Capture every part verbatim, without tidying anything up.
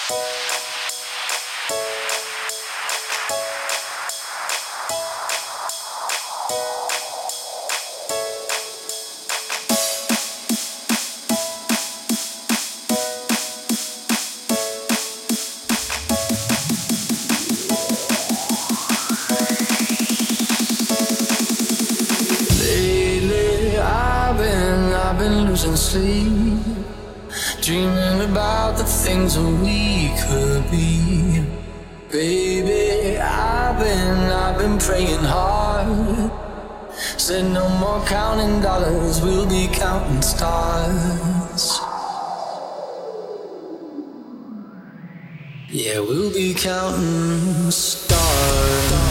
Losing sleep, dreaming about the things that we could be. Baby, I've been, I've been praying hard. Said no more counting dollars, we'll be counting stars. Yeah, we'll be counting stars.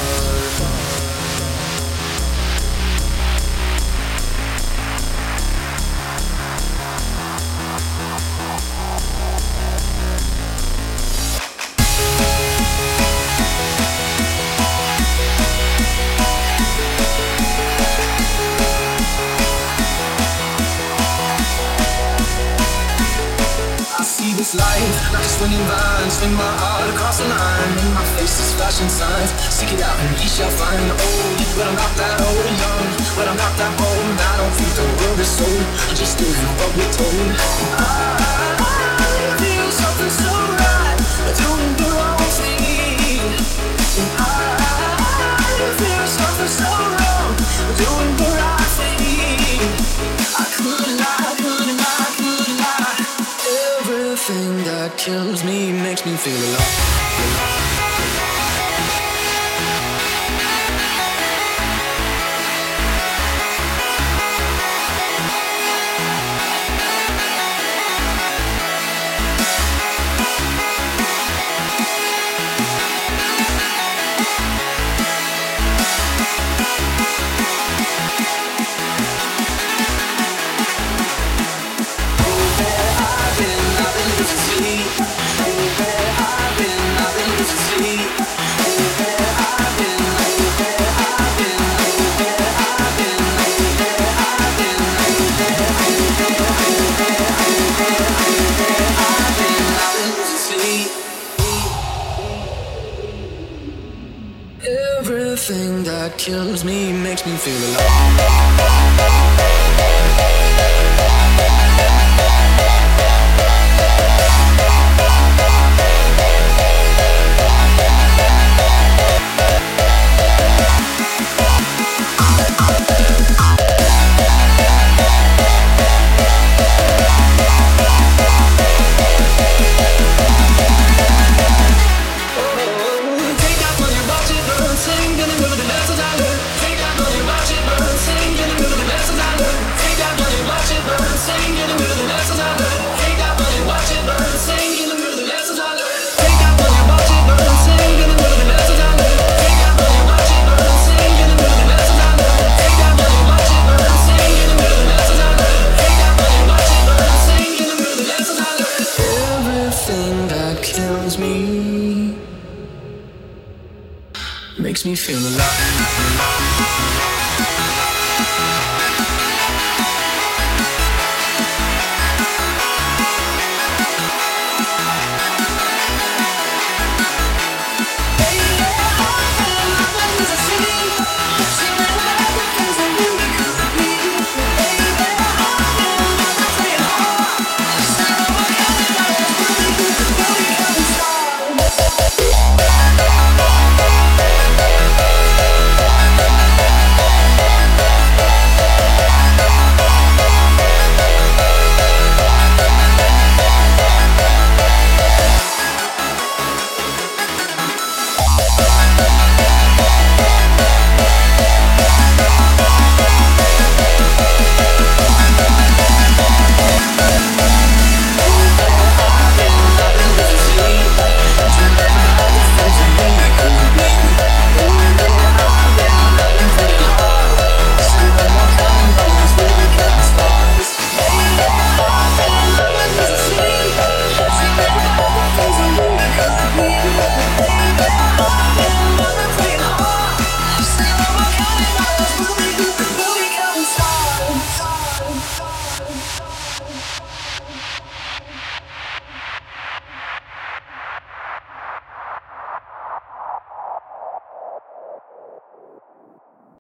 Life, not just swinging vines, swing my heart across the line. In my face is flashing signs, seek it out and ye shall find. Old, but I'm not that old, young, but I'm not that old. I don't think the world is sold, I'm just doing what we're told. I feel something so right, doing the wrong thing. I feel something so wrong, doing the right thing. I couldn't lie, couldn't lie, couldn't lie. Everything that kills me makes me feel alive. Everything that kills me makes me feel alive. Makes me feel alive.